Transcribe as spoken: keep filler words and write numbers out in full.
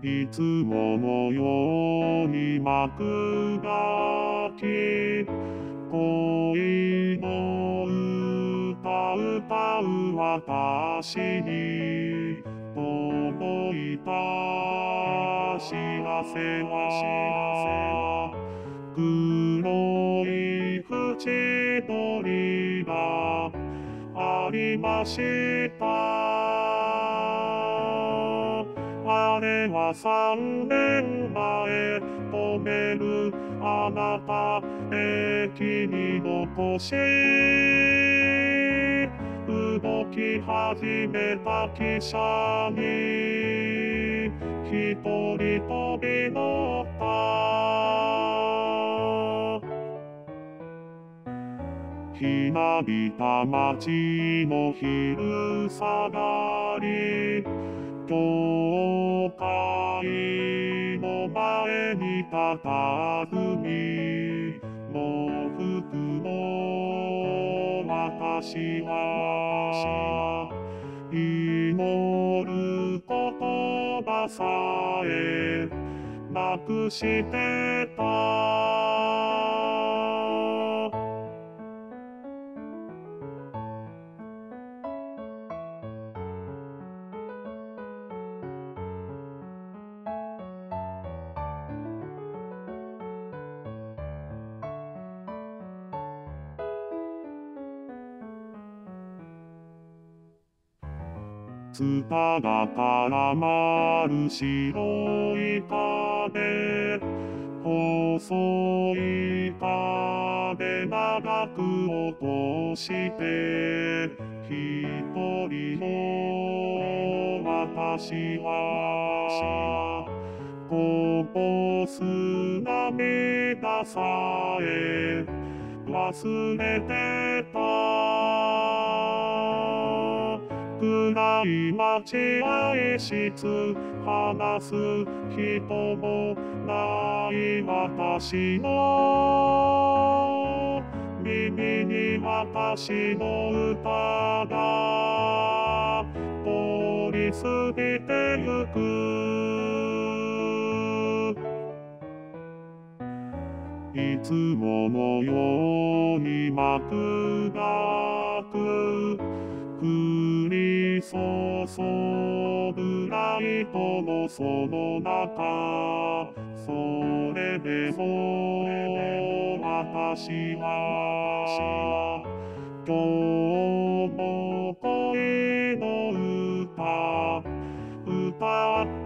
いつものように幕がき、恋の歌歌う私に届いた幸せは黒い縁取りがありました。あれは三年前止めるあなた駅に残し動き始めた汽車に一人飛び乗ったひなびた街の昼下がり教会の前にたたずみ喪服の私は祈る言葉さえなくしてた。ツタが絡まる白い壁細い壁長く落として一人の私はこぼす涙さえ忘れてた。暗い待合室話す人もない私の耳に私の歌が通り過ぎてゆく。いつものように幕が開く降り注ぐライトのその中それでも私は今日も恋の歌歌っ